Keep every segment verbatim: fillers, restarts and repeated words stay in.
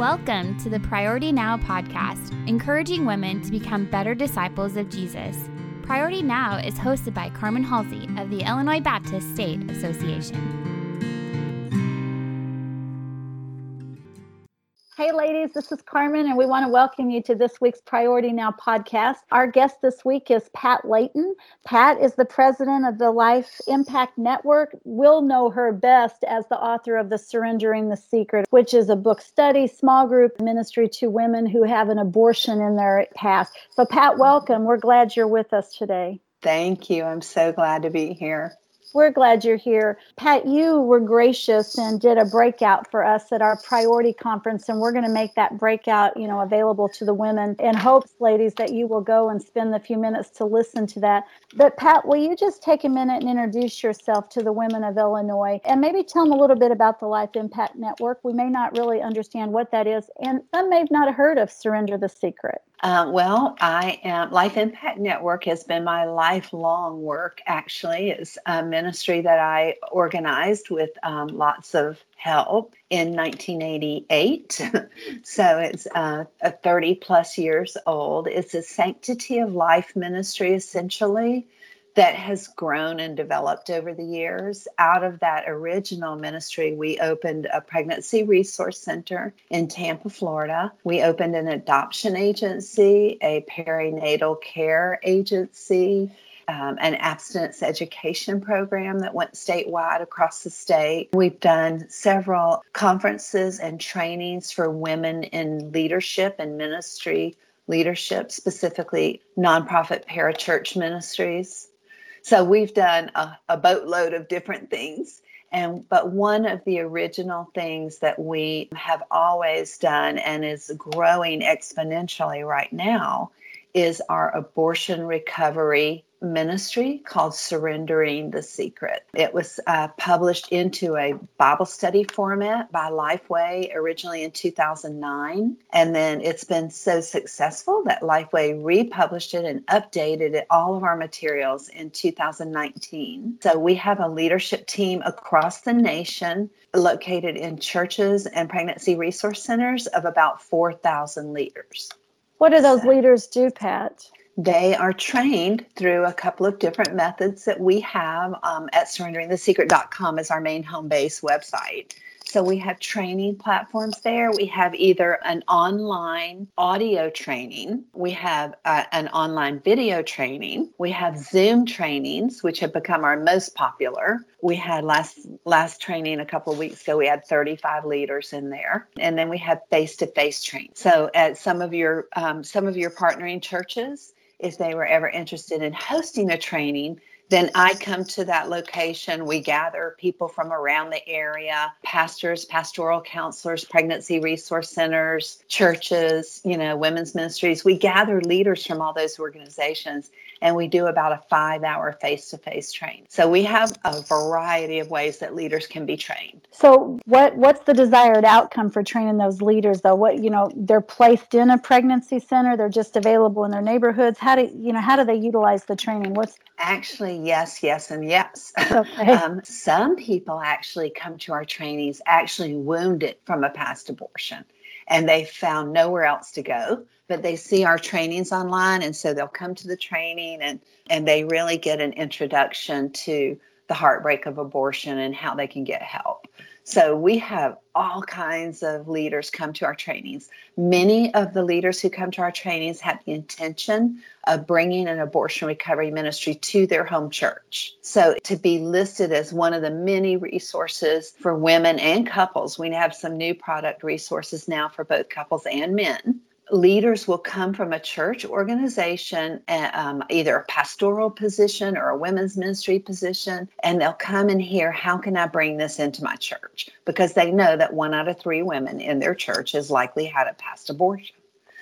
Welcome to the Priority Now podcast, encouraging women to become better disciples of Jesus. Priority Now is hosted by Carmen Halsey of the Illinois Baptist State Association. Hey ladies, this is Carmen, and we want to welcome you to this week's Priority Now podcast. Our guest this week is Pat Layton. Pat is the president of the Life Impact Network. We'll know her best as the author of the Surrendering the Secret, which is a book study, small group ministry to women who have an abortion in their past. So Pat, welcome. We're glad you're with us today. Thank you. I'm so glad to be here. We're glad you're here. Pat, you were gracious and did a breakout for us at our Priority Conference, and we're going to make that breakout, you know, available to the women in hopes, ladies, that you will go and spend the few minutes to listen to that. But Pat, will you just take a minute and introduce yourself to the women of Illinois and maybe tell them a little bit about the Life Impact Network? We may not really understand what that is, and some may not have heard of Surrender the Secret. Uh, well, I am Life Impact Network has been my lifelong work. Actually, it's a ministry that I organized with um, lots of help in nineteen eighty-eight. So it's uh, a thirty plus years old. It's a sanctity of life ministry, essentially, that has grown and developed over the years. Out of that original ministry, we opened a pregnancy resource center in Tampa, Florida. We opened an adoption agency, a perinatal care agency, um, an abstinence education program that went statewide across the state. We've done several conferences and trainings for women in leadership and ministry leadership, specifically nonprofit parachurch ministries. So we've done a, a boatload of different things. And but one of the original things that we have always done and is growing exponentially right now is our abortion recovery ministry called Surrendering the Secret. It was uh, published into a Bible study format by Lifeway originally in two thousand nine. And then it's been so successful that Lifeway republished it and updated it, all of our materials in two thousand nineteen. So we have a leadership team across the nation located in churches and pregnancy resource centers of about four thousand leaders. What do those so, leaders do, Pat? They are trained through a couple of different methods that we have um, at surrendering the secret dot com is our main home base website. So we have training platforms there. We have either an online audio training. We have uh, an online video training. We have Zoom trainings, which have become our most popular. We had last last training a couple of weeks ago, we had thirty-five leaders in there. And then we have face-to-face training. So at some of your um, some of your partnering churches, if they were ever interested in hosting a training, then I come to that location. We gather people from around the area, pastors, pastoral counselors, pregnancy resource centers, churches, you know, women's ministries. We gather leaders from all those organizations, and we do about a five-hour face-to-face training. So we have a variety of ways that leaders can be trained. So what what's the desired outcome for training those leaders, though? What, you know, they're placed in a pregnancy center, they're just available in their neighborhoods. How do, you know, how do they utilize the training? What's Actually, yes, yes, and yes. Okay. um, some people actually come to our trainings actually wounded from a past abortion, and they found nowhere else to go, but they see our trainings online, and so they'll come to the training, and, and they really get an introduction to the heartbreak of abortion and how they can get help. So we have all kinds of leaders come to our trainings. Many of the leaders who come to our trainings have the intention of bringing an abortion recovery ministry to their home church. So to be listed as one of the many resources for women and couples, we have some new product resources now for both couples and men. Leaders will come from a church organization, um, either a pastoral position or a women's ministry position, and they'll come and hear, how can I bring this into my church? Because they know that one out of three women in their church has likely had a past abortion.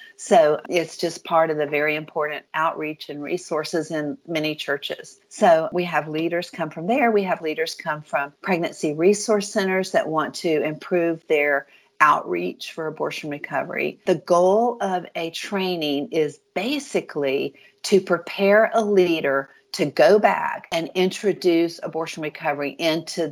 So it's just part of the very important outreach and resources in many churches. So we have leaders come from there. We have leaders come from pregnancy resource centers that want to improve their outreach for abortion recovery. The goal of a training is basically to prepare a leader to go back and introduce abortion recovery into the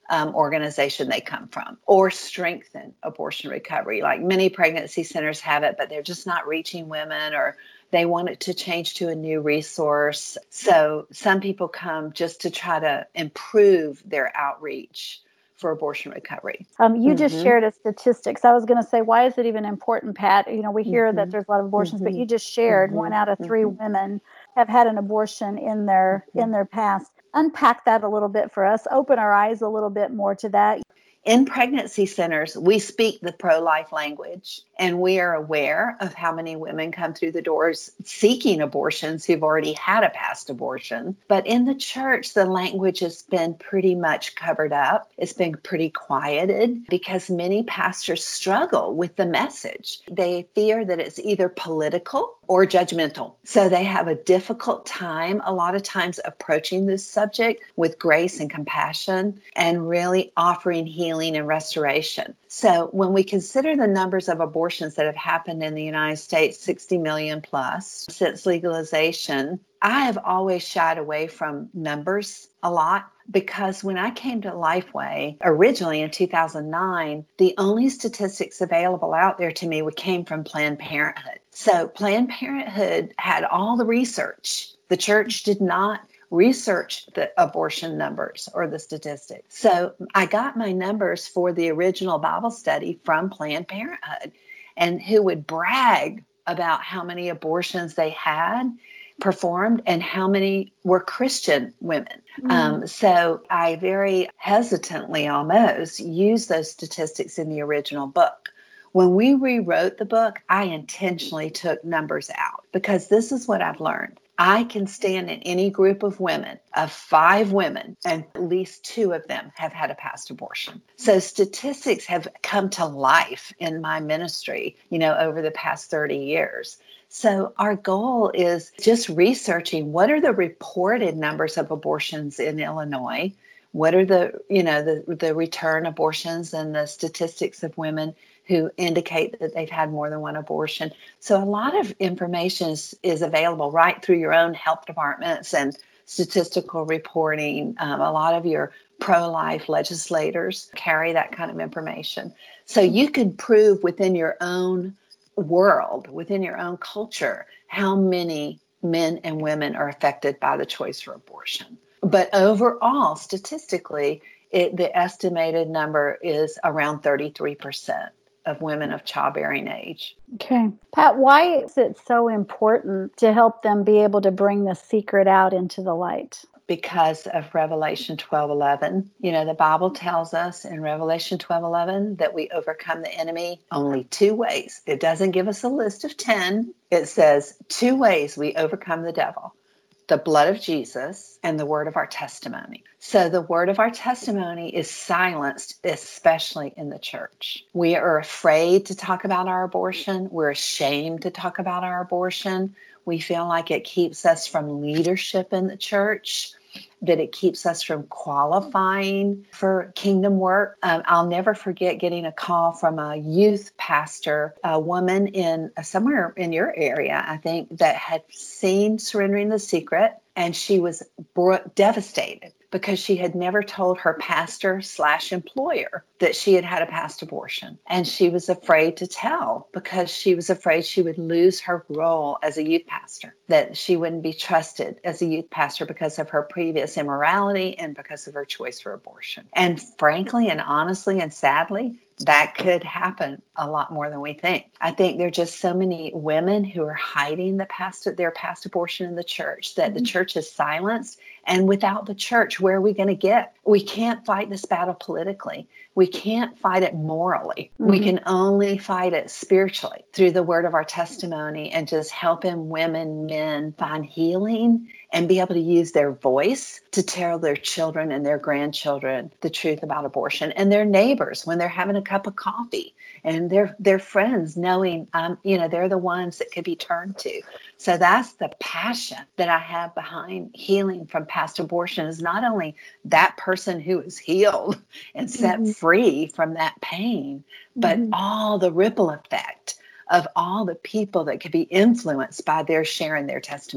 um, organization they come from, or strengthen abortion recovery. Like many pregnancy centers have it, but they're just not reaching women, or they want it to change to a new resource. So some people come just to try to improve their outreach for abortion recovery. Um, you mm-hmm. just shared a statistics. I was going to say, why is it even important, Pat? You know, we hear mm-hmm. that there's a lot of abortions, mm-hmm. but you just shared mm-hmm. one out of three mm-hmm. women have had an abortion in their mm-hmm. in their past. Unpack that a little bit for us. Open our eyes a little bit more to that. In pregnancy centers, we speak the pro-life language, and we are aware of how many women come through the doors seeking abortions who've already had a past abortion. But in the church, the language has been pretty much covered up. It's been pretty quieted because many pastors struggle with the message. They fear that it's either political or judgmental. So they have a difficult time a lot of times approaching this subject with grace and compassion and really offering healing and restoration. So when we consider the numbers of abortions that have happened in the United States, sixty million plus since legalization, I have always shied away from numbers a lot, because when I came to Lifeway originally in two thousand nine, the only statistics available out there to me came from Planned Parenthood. So Planned Parenthood had all the research. The church did not research the abortion numbers or the statistics. So I got my numbers for the original Bible study from Planned Parenthood, and who would brag about how many abortions they had performed and how many were Christian women. Mm. Um, so I very hesitantly almost used those statistics in the original book. When we rewrote the book, I intentionally took numbers out, because this is what I've learned. I can stand in any group of women, of five women, and at least two of them have had a past abortion. So statistics have come to life in my ministry, you know, over the past thirty years. So our goal is just researching what are the reported numbers of abortions in Illinois, what are the, you know, the, the return abortions and the statistics of women who indicate that they've had more than one abortion. So a lot of information is, is available right through your own health departments and statistical reporting. Um, a lot of your pro-life legislators carry that kind of information. So you can prove within your own world, within your own culture, how many men and women are affected by the choice for abortion. But overall, statistically, it, the estimated number is around thirty-three percent of women of childbearing age. Okay. Pat, why is it so important to help them be able to bring the secret out into the light? Because of Revelation twelve eleven. You know, the Bible tells us in Revelation twelve eleven that we overcome the enemy only two ways. It doesn't give us a list of ten. It says two ways we overcome the devil: the blood of Jesus and the word of our testimony. So the word of our testimony is silenced, especially in the church. We are afraid to talk about our abortion. We're ashamed to talk about our abortion. We feel like it keeps us from leadership in the church, that it keeps us from qualifying for kingdom work. Um, I'll never forget getting a call from a youth pastor, a woman in uh, somewhere in your area, I think, that had seen Surrendering the Secret, and she was bro- devastated because she had never told her pastor slash employer that she had had a past abortion. And she was afraid to tell because she was afraid she would lose her role as a youth pastor, that she wouldn't be trusted as a youth pastor because of her previous immorality and because of her choice for abortion. And frankly and honestly and sadly, that could happen a lot more than we think. I think there are just so many women who are hiding the past, their past abortion in the church, that the church is silenced. And without the church, where are we going to get? We can't fight this battle politically. We can't fight it morally. Mm-hmm. We can only fight it spiritually through the word of our testimony and just helping women, men find healing and be able to use their voice to tell their children and their grandchildren the truth about abortion, and their neighbors when they're having a cup of coffee, and their their friends knowing, um, you know, they're the ones that could be turned to. So that's the passion that I have behind healing from past abortion, is not only that person who is healed and set mm-hmm. free from that pain, but mm-hmm. all the ripple effect of all the people that could be influenced by their sharing their testimony.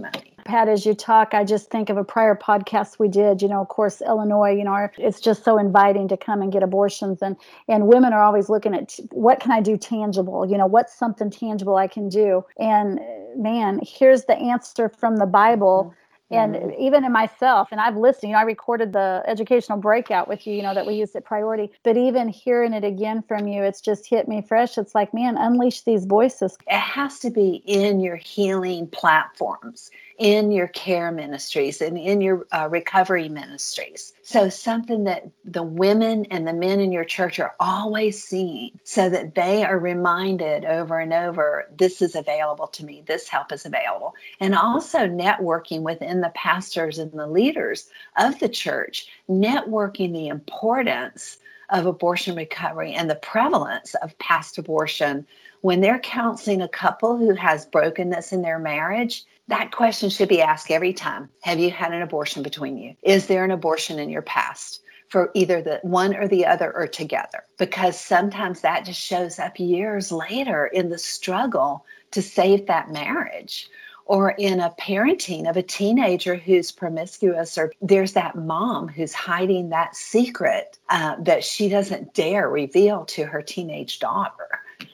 Pat, as you talk, I just think of a prior podcast we did, you know, of course, Illinois, you know, our, it's just so inviting to come and get abortions. And, and women are always looking at what can I do tangible? You know, what's something tangible I can do? And man, here's the answer from the Bible. Mm-hmm. And mm-hmm. even in myself, and I've listened, you know, I recorded the educational breakout with you, you know, that we used at Priority, but even hearing it again from you, it's just hit me fresh. It's like, man, unleash these voices. It has to be in your healing platforms, in your care ministries, and in your uh, recovery ministries. So something that the women and the men in your church are always seeing, so that they are reminded over and over, this is available to me, this help is available. And also networking within the pastors and the leaders of the church, networking the importance of abortion recovery and the prevalence of past abortion. When they're counseling a couple who has brokenness in their marriage, that question should be asked every time. Have you had an abortion between you? Is there an abortion in your past for either the one or the other or together? Because sometimes that just shows up years later in the struggle to save that marriage, or in a parenting of a teenager who's promiscuous, or there's that mom who's hiding that secret uh, that she doesn't dare reveal to her teenage daughter.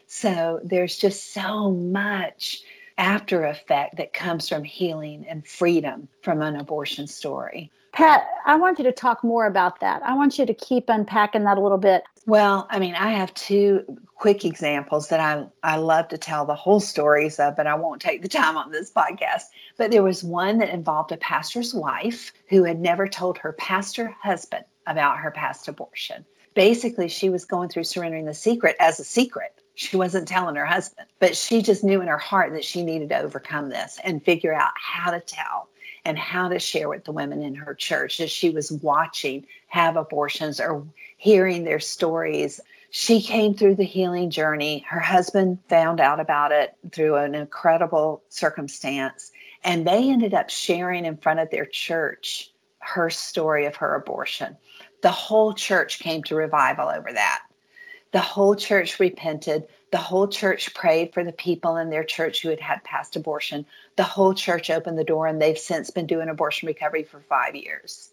So there's just so much after effect that comes from healing and freedom from an abortion story. Pat, I want you to talk more about that. I want you to keep unpacking that a little bit. Well, I mean, I have two quick examples that I, I love to tell the whole stories of, but I won't take the time on this podcast. But there was one that involved a pastor's wife who had never told her pastor husband about her past abortion. Basically, she was going through surrendering the secret as a secret. She wasn't telling her husband, but she just knew in her heart that she needed to overcome this and figure out how to tell and how to share with the women in her church as she was watching have abortions or hearing their stories. She came through the healing journey. Her husband found out about it through an incredible circumstance, and they ended up sharing in front of their church her story of her abortion. The whole church came to revival over that. The whole church repented. The whole church prayed for the people in their church who had had past abortion. The whole church opened the door, and they've since been doing abortion recovery for five years.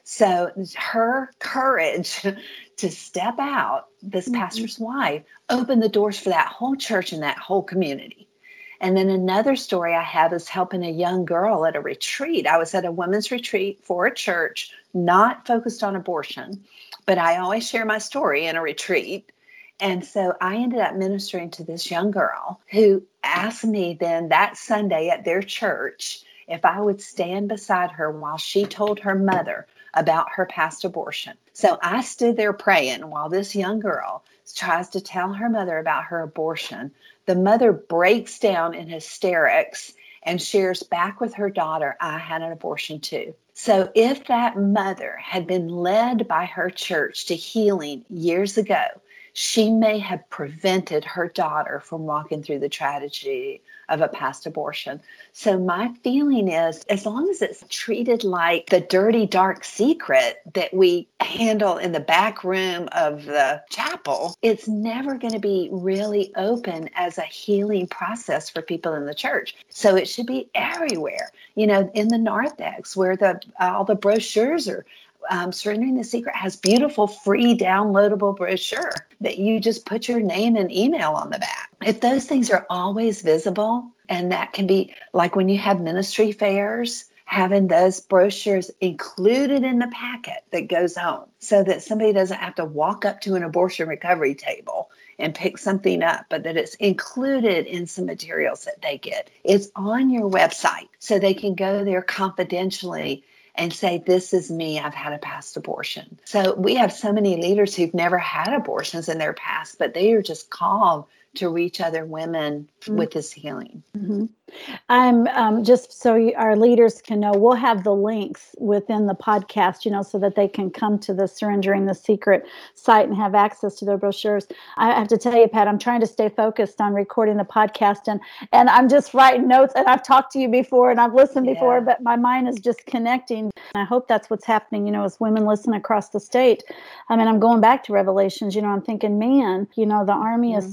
So her courage to step out, this mm-hmm. pastor's wife, opened the doors for that whole church and that whole community. And then another story I have is helping a young girl at a retreat. I was at a women's retreat for a church, not focused on abortion, but I always share my story in a retreat. And so I ended up ministering to this young girl who asked me then that Sunday at their church if I would stand beside her while she told her mother about her past abortion. So I stood there praying while this young girl tries to tell her mother about her abortion. The mother breaks down in hysterics and shares back with her daughter, I had an abortion too. So if that mother had been led by her church to healing years ago, she may have prevented her daughter from walking through the tragedy of a past abortion. So my feeling is, as long as it's treated like the dirty, dark secret that we handle in the back room of the chapel, it's never going to be really open as a healing process for people in the church. So it should be everywhere, you know, in the narthex where the all the brochures are. Um, Surrendering the Secret has beautiful, free, downloadable brochure that you just put your name and email on the back. If those things are always visible, and that can be like when you have ministry fairs, having those brochures included in the packet that goes home so that somebody doesn't have to walk up to an abortion recovery table and pick something up, but that it's included in some materials that they get. It's on your website so they can go there confidentially and say, this is me, I've had a past abortion. So we have so many leaders who've never had abortions in their past, but they are just called to reach other women mm-hmm. with this healing. Mm-hmm. I'm um, just so you, our leaders can know, we'll have the links within the podcast, you know, so that they can come to the Surrendering the Secret site and have access to their brochures. I have to tell you, Pat, I'm trying to stay focused on recording the podcast, and and I'm just writing notes, and I've talked to you before and I've listened yeah. before, but my mind is just connecting. I hope that's what's happening, you know, as women listen across the state. I mean, I'm going back to Revelations, you know, I'm thinking, man, you know, the army mm-hmm. is sitting there.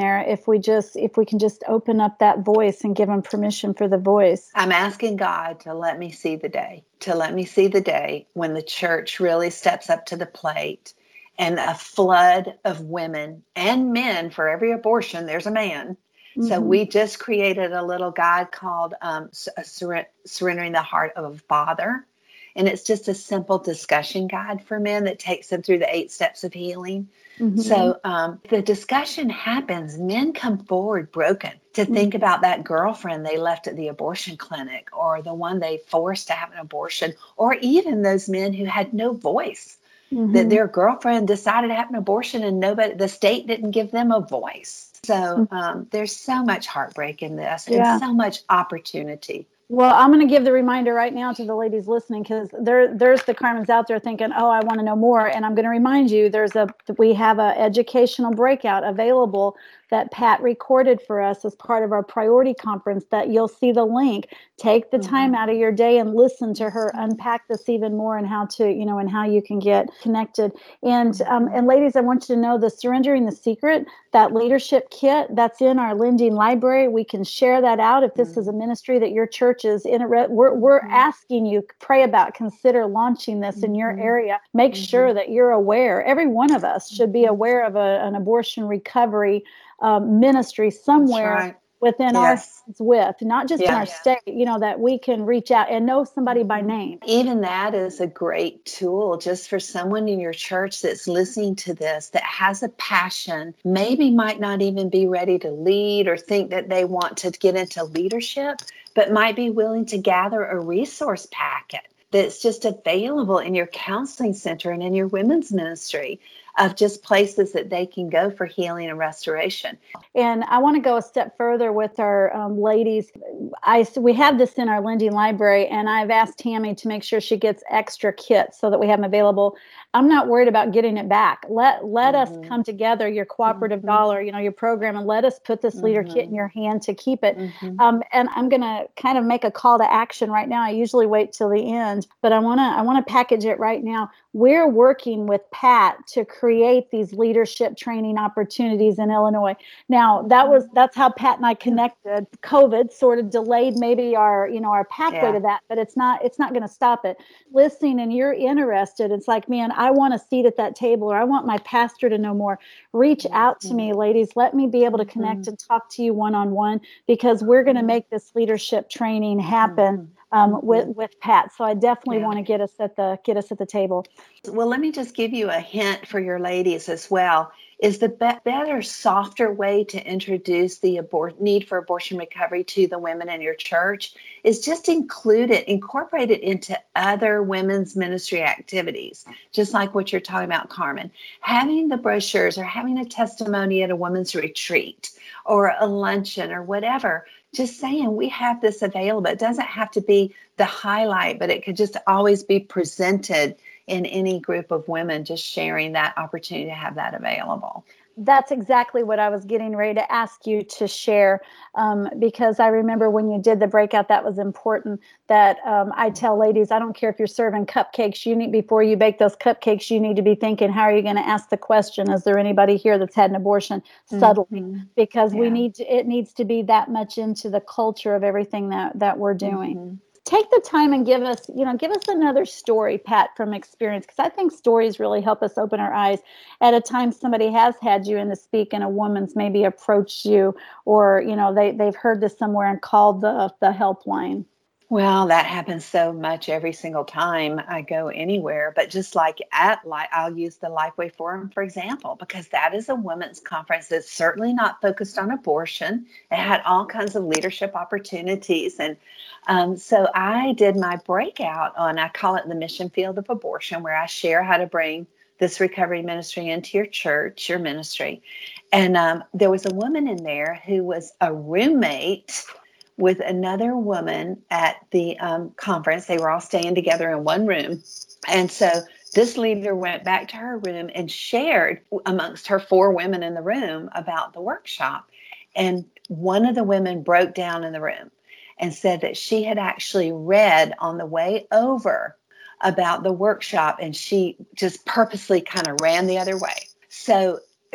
there if we just if we can just open up that voice and give them permission for the voice. I'm asking God to let me see the day, to let me see the day when the church really steps up to the plate and a flood of women and men. For every abortion, there's a man. Mm-hmm. So we just created a little guide called um, Sur- Surrendering the Heart of a Father. And it's just a simple discussion guide for men that takes them through the eight steps of healing. Mm-hmm. So um, the discussion happens. Men come forward broken to think mm-hmm. about that girlfriend they left at the abortion clinic, or the one they forced to have an abortion, or even those men who had no voice, mm-hmm. that their girlfriend decided to have an abortion and nobody, the state didn't give them a voice. So um, there's so much heartbreak in this yeah. and so much opportunity. Well, I'm going to give the reminder right now to the ladies listening, because there, there's the Carmens out there thinking, oh, I want to know more. And I'm going to remind you, there's a we have an educational breakout available that Pat recorded for us as part of our priority conference, that you'll see the link. Take the time mm-hmm. out of your day and listen to her unpack this even more, and how to, you know, and how you can get connected. And um, and ladies, I want you to know the Surrendering the Secret, that leadership kit, that's in our lending library. We can share that out if this mm-hmm. is a ministry that your church is in. We're we're mm-hmm. asking you, pray about, consider launching this mm-hmm. in your area. Make mm-hmm. sure that you're aware. Every one of us should be aware of a, an abortion recovery um, ministry somewhere right. within yes. our width, not just yeah. in our yeah. state, you know, that we can reach out and know somebody by name. Even that is a great tool just for someone in your church that's listening to this, that has a passion, maybe might not even be ready to lead or think that they want to get into leadership, but might be willing to gather a resource packet that's just available in your counseling center and in your women's ministry, of just places that they can go for healing and restoration. And I want to go a step further with our um, ladies. I we have this in our lending library, and I've asked Tammy to make sure she gets extra kits so that we have them available. I'm not worried about getting it back. Let let mm-hmm. us come together, your cooperative mm-hmm. dollar, you know, your program, and let us put this mm-hmm. leader kit in your hand to keep it. Mm-hmm. Um, and I'm going to kind of make a call to action right now. I usually wait till the end, but I want to I want to package it right now. We're working with Pat to create these leadership training opportunities in Illinois. Now, that was that's how Pat and I connected. COVID sort of delayed maybe our, you know, our pathway yeah. to that, but it's not it's not going to stop it. Listening and you're interested, it's like, man, I want a seat at that table, or I want my pastor to know more. Reach mm-hmm. out to me, ladies. Let me be able to connect mm-hmm. and talk to you one-on-one, because we're going to make this leadership training happen. Mm-hmm. Um, with with Pat, so I definitely yeah. want to get us at the get us at the table. Well, let me just give you a hint for your ladies as well. Is the be- better, softer way to introduce the abor- need for abortion recovery to the women in your church is just include it, incorporate it into other women's ministry activities, just like what you're talking about, Carmen. Having the brochures, or having a testimony at a women's retreat, or a luncheon, or whatever. Just saying, we have this available. It doesn't have to be the highlight, but it could just always be presented in any group of women, just sharing that opportunity to have that available. That's exactly what I was getting ready to ask you to share, um, because I remember when you did the breakout, that was important, that um, I tell ladies, I don't care if you're serving cupcakes, you need, before you bake those cupcakes, you need to be thinking, how are you going to ask the question, is there anybody here that's had an abortion? Mm-hmm. Subtly, because yeah. we need to, it needs to be that much into the culture of everything that, that we're doing. Mm-hmm. Take the time and give us, you know, give us another story, Pat, from experience, because I think stories really help us open our eyes at a time somebody has had you in the speak and a woman's maybe approached you, or, you know, they, they've heard this somewhere and called the, the helpline. Well, that happens so much every single time I go anywhere. But just like at, like, I'll use the Lifeway Forum, for example, because that is a women's conference that's certainly not focused on abortion. It had all kinds of leadership opportunities. And um, so I did my breakout on, I call it the mission field of abortion, where I share how to bring this recovery ministry into your church, your ministry. And um, there was a woman in there who was a roommate with another woman at the um, conference. They were all staying together in one room. And so this leader went back to her room and shared amongst her four women in the room about the workshop. And one of the women broke down in the room and said that she had actually read on the way over about the workshop, and she just purposely kind of ran the other way. So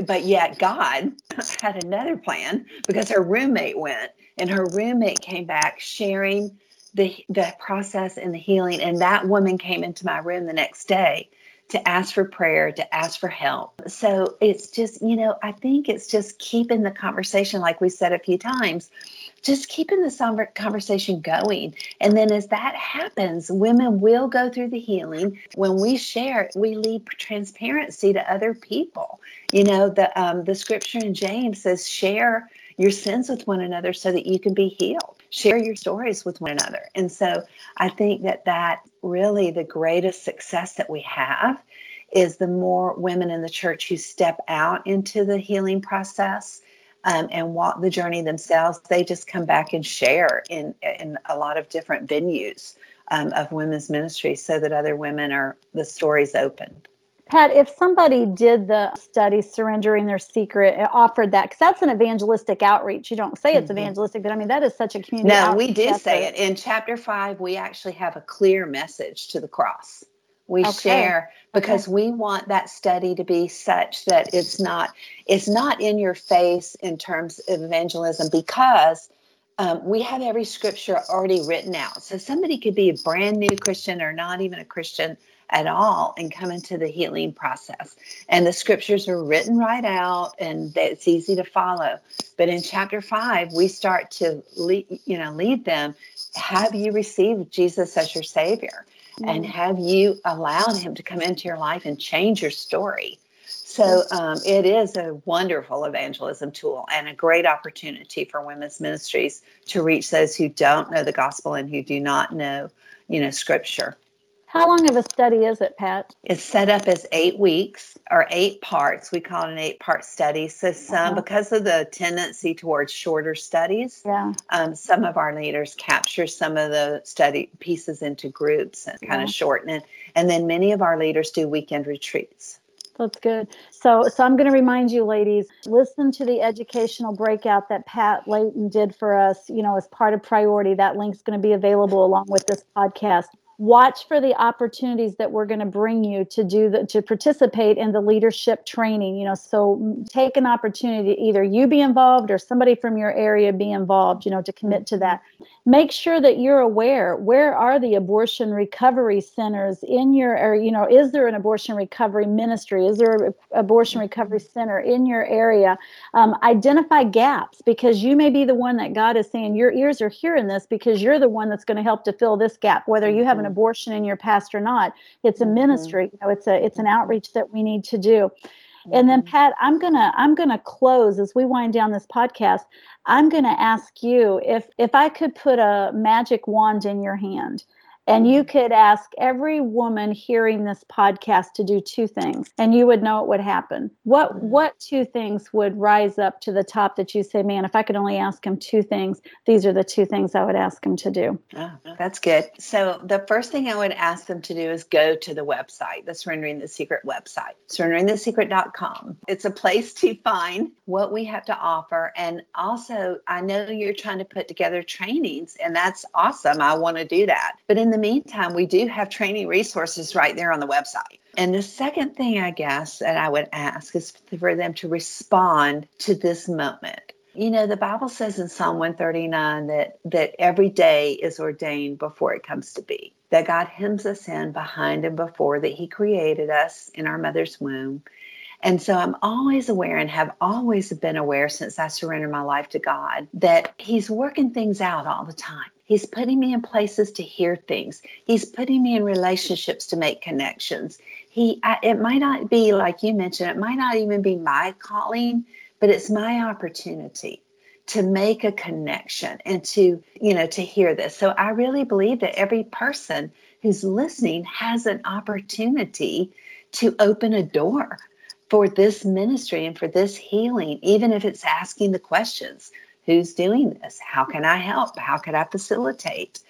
but yet God had another plan because her roommate went, and her roommate came back sharing the the process and the healing. And that woman came into my room the next day to ask for prayer, to ask for help. So it's just, you know, I think it's just keeping the conversation, like we said a few times, just keeping the conversation going. And then as that happens, women will go through the healing. When we share, we lead transparency to other people. You know, the um, the scripture in James says, share your sins with one another so that you can be healed. Share your stories with one another. And so I think that that really the greatest success that we have is the more women in the church who step out into the healing process um, and walk the journey themselves. They just come back and share in, in a lot of different venues um, of women's ministry so that other women are, the stories open. Pat, if somebody did the study, Surrendering Their Secret, offered that, because that's an evangelistic outreach. You don't say it's mm-hmm. evangelistic, but I mean, that is such a community No, outreach we do effort. say it. In chapter five, we actually have a clear message to the cross. We okay. share because okay. we want that study to be such that it's not, it's not in your face in terms of evangelism, because um, we have every scripture already written out. So somebody could be a brand new Christian or not even a Christian at all and come into the healing process. And the scriptures are written right out and it's easy to follow. But in chapter five, we start to lead, you know, lead them. Have you received Jesus as your Savior? Mm-hmm. And have you allowed him to come into your life and change your story? So um, it is a wonderful evangelism tool and a great opportunity for women's ministries to reach those who don't know the gospel and who do not know, you know, scripture. How long of a study is it, Pat? It's set up as eight weeks or eight parts. We call it an eight-part study. So some, uh-huh. because of the tendency towards shorter studies, yeah. um, some of our leaders capture some of the study pieces into groups and kind yeah. of shorten it. And then many of our leaders do weekend retreats. That's good. So, so I'm going to remind you, ladies, listen to the educational breakout that Pat Layton did for us, you know, as part of Priority. That link's going to be available along with this podcast. Watch for the opportunities that we're going to bring you to do the, to participate in the leadership training, you know, so take an opportunity, either you be involved or somebody from your area be involved, you know, to commit to that. Make sure that you're aware, where are the abortion recovery centers in your area? You know, is there an abortion recovery ministry? Is there an abortion recovery center in your area? Um, identify gaps, because you may be the one that God is saying, your ears are hearing this because you're the one that's going to help to fill this gap, whether you have an abortion in your past or not. It's a mm-hmm. ministry. You know, it's a it's an outreach that we need to do. Mm-hmm. And then, Pat, I'm gonna I'm gonna close as we wind down this podcast. I'm gonna ask you if if I could put a magic wand in your hand, and you could ask every woman hearing this podcast to do two things, and you would know it would happen. What mm-hmm. what two things would rise up to the top that you say, man, if I could only ask him two things, these are the two things I would ask him to do? Oh, that's good. So the first thing I would ask them to do is go to the website, the Surrendering the Secret website, surrendering the secret dot com. It's a place to find what we have to offer. And also, I know you're trying to put together trainings, and that's awesome. I want to do that. But in the meantime, we do have training resources right there on the website. And the second thing, I guess, that I would ask is for them to respond to this moment. You know, the Bible says in Psalm one thirty-nine that, that every day is ordained before it comes to be, that God hems us in behind and before, that he created us in our mother's womb. And so I'm always aware, and have always been aware since I surrendered my life to God, that he's working things out all the time. He's putting me in places to hear things. He's putting me in relationships to make connections. He, I, it might not be, like you mentioned, it might not even be my calling, but it's my opportunity to make a connection and to, you know, to hear this. So I really believe that every person who's listening has an opportunity to open a door for this ministry and for this healing, even if it's asking the questions. Who's doing this? How can I help? How can I facilitate?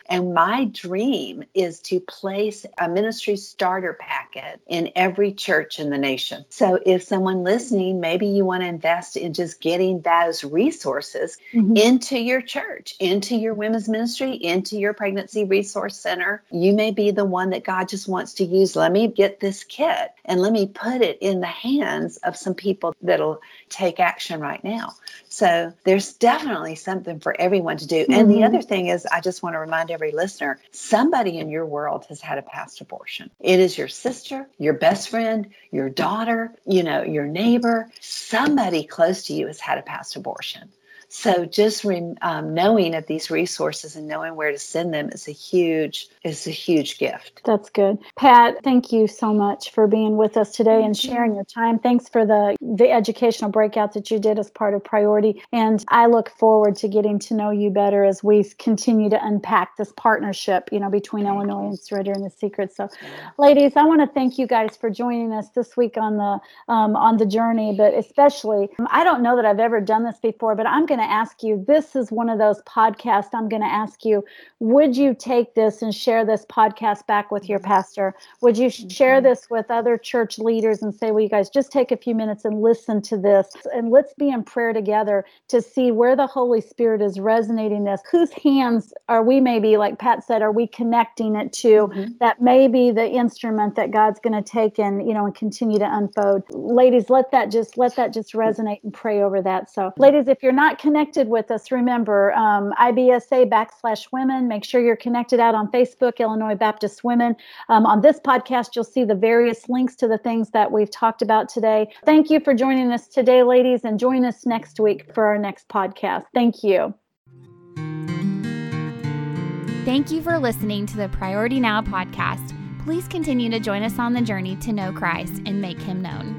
And my dream is to place a ministry starter packet in every church in the nation. So if someone listening, maybe you want to invest in just getting those resources mm-hmm. into your church, into your women's ministry, into your pregnancy resource center, you may be the one that God just wants to use. Let me get this kit and let me put it in the hands of some people that'll take action right now. So there's definitely something for everyone to do. Mm-hmm. And the other thing is, I just want to remind every listener, somebody in your world has had a past abortion. It is your sister, your best friend, your daughter, you know, your neighbor. Somebody close to you has had a past abortion. So just re, um, knowing of these resources and knowing where to send them is a huge is a huge gift. That's good. Pat, thank you so much for being with us today and sharing your time. Thanks for the, the educational breakout that you did as part of Priority. And I look forward to getting to know you better as we continue to unpack this partnership, you know, between thank Illinois you. And Surrender and the Secret. So, yeah. Ladies, I want to thank you guys for joining us this week on the um, on the journey, but especially, I don't know that I've ever done this before, but I'm going to ask you, this is one of those podcasts I'm going to ask you, would you take this and share this podcast back with your pastor? Would you share this with other church leaders and say, well, you guys just take a few minutes and listen to this, and let's be in prayer together to see where the Holy Spirit is resonating this. Whose hands are we, maybe, like Pat said, are we connecting it to mm-hmm. that may be the instrument that God's going to take and, you know, and continue to unfold. Ladies, let that just, let that just resonate and pray over that. So ladies, if you're not connected with us, remember, um, I B S A backslash women. Make sure you're connected out on Facebook, Illinois Baptist Women. Um, on this podcast, you'll see the various links to the things that we've talked about today. Thank you for joining us today, ladies, and join us next week for our next podcast. Thank you. Thank you for listening to the Priority Now podcast. Please continue to join us on the journey to know Christ and make him known.